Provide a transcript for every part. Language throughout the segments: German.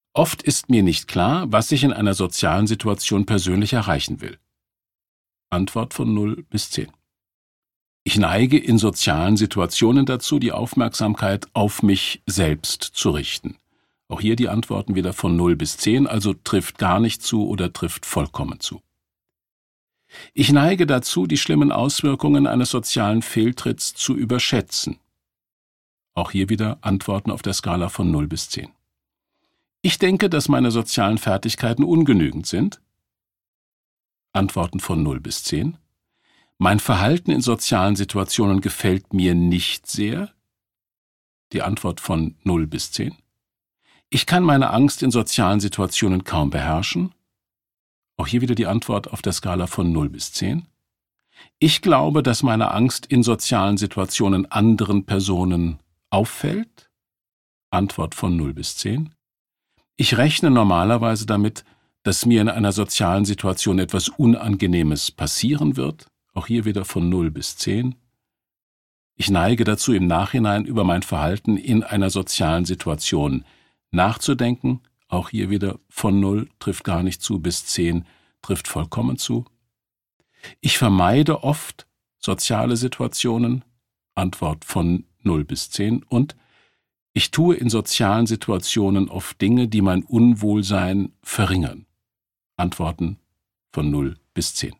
Oft ist mir nicht klar, was ich in einer sozialen Situation persönlich erreichen will. Antwort von 0 bis 10. Ich neige in sozialen Situationen dazu, die Aufmerksamkeit auf mich selbst zu richten. Auch hier die Antworten wieder von 0 bis 10, also trifft gar nicht zu oder trifft vollkommen zu. Ich neige dazu, die schlimmen Auswirkungen eines sozialen Fehltritts zu überschätzen. Auch hier wieder Antworten auf der Skala von 0 bis 10. Ich denke, dass meine sozialen Fertigkeiten ungenügend sind. Antworten von 0 bis 10. Mein Verhalten in sozialen Situationen gefällt mir nicht sehr. Die Antwort von 0 bis 10. Ich kann meine Angst in sozialen Situationen kaum beherrschen. Auch hier wieder die Antwort auf der Skala von 0 bis 10. Ich glaube, dass meine Angst in sozialen Situationen anderen Personen auffällt. Antwort von 0 bis 10. Ich rechne normalerweise damit, dass mir in einer sozialen Situation etwas Unangenehmes passieren wird. Auch hier wieder von 0 bis 10. Ich neige dazu, im Nachhinein über mein Verhalten in einer sozialen Situation nachzudenken. Auch hier wieder von 0 trifft gar nicht zu bis 10 trifft vollkommen zu. Ich vermeide oft soziale Situationen. Antwort von 0 bis 10. Und ich tue in sozialen Situationen oft Dinge, die mein Unwohlsein verringern. Antworten von 0 bis 10.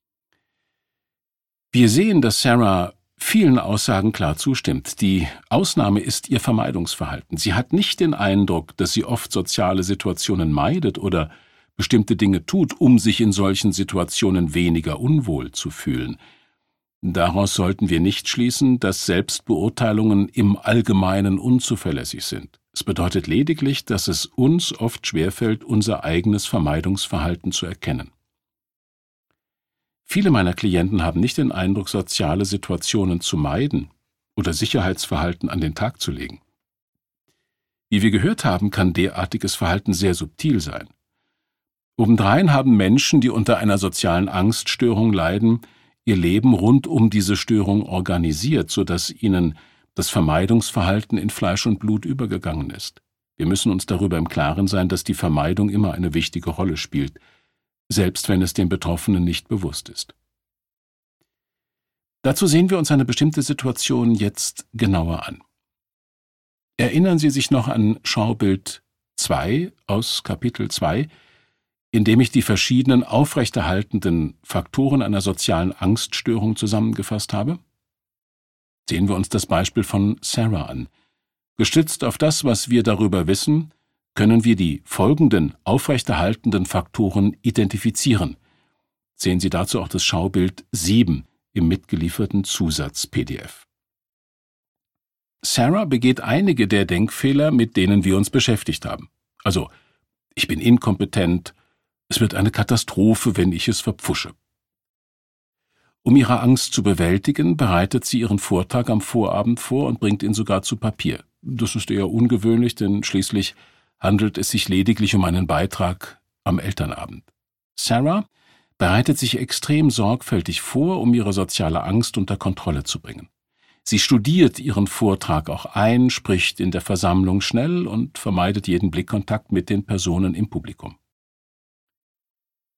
Wir sehen, dass Sarah vielen Aussagen klar zustimmt. Die Ausnahme ist ihr Vermeidungsverhalten. Sie hat nicht den Eindruck, dass sie oft soziale Situationen meidet oder bestimmte Dinge tut, um sich in solchen Situationen weniger unwohl zu fühlen. Daraus sollten wir nicht schließen, dass Selbstbeurteilungen im Allgemeinen unzuverlässig sind. Es bedeutet lediglich, dass es uns oft schwerfällt, unser eigenes Vermeidungsverhalten zu erkennen. Viele meiner Klienten haben nicht den Eindruck, soziale Situationen zu meiden oder Sicherheitsverhalten an den Tag zu legen. Wie wir gehört haben, kann derartiges Verhalten sehr subtil sein. Obendrein haben Menschen, die unter einer sozialen Angststörung leiden, ihr Leben rund um diese Störung organisiert, sodass ihnen das Vermeidungsverhalten in Fleisch und Blut übergegangen ist. Wir müssen uns darüber im Klaren sein, dass die Vermeidung immer eine wichtige Rolle spielt, selbst wenn es dem Betroffenen nicht bewusst ist. Dazu sehen wir uns eine bestimmte Situation jetzt genauer an. Erinnern Sie sich noch an Schaubild 2 aus Kapitel 2, in dem ich die verschiedenen aufrechterhaltenden Faktoren einer sozialen Angststörung zusammengefasst habe? Sehen wir uns das Beispiel von Sarah an. Gestützt auf das, was wir darüber wissen, können wir die folgenden aufrechterhaltenden Faktoren identifizieren. Sehen Sie dazu auch das Schaubild 7 im mitgelieferten Zusatz-PDF. Sarah begeht einige der Denkfehler, mit denen wir uns beschäftigt haben. Also, ich bin inkompetent, es wird eine Katastrophe, wenn ich es verpfusche. Um ihre Angst zu bewältigen, bereitet sie ihren Vortrag am Vorabend vor und bringt ihn sogar zu Papier. Das ist eher ungewöhnlich, denn schließlich handelt es sich lediglich um einen Beitrag am Elternabend. Sarah bereitet sich extrem sorgfältig vor, um ihre soziale Angst unter Kontrolle zu bringen. Sie studiert ihren Vortrag auch ein, spricht in der Versammlung schnell und vermeidet jeden Blickkontakt mit den Personen im Publikum.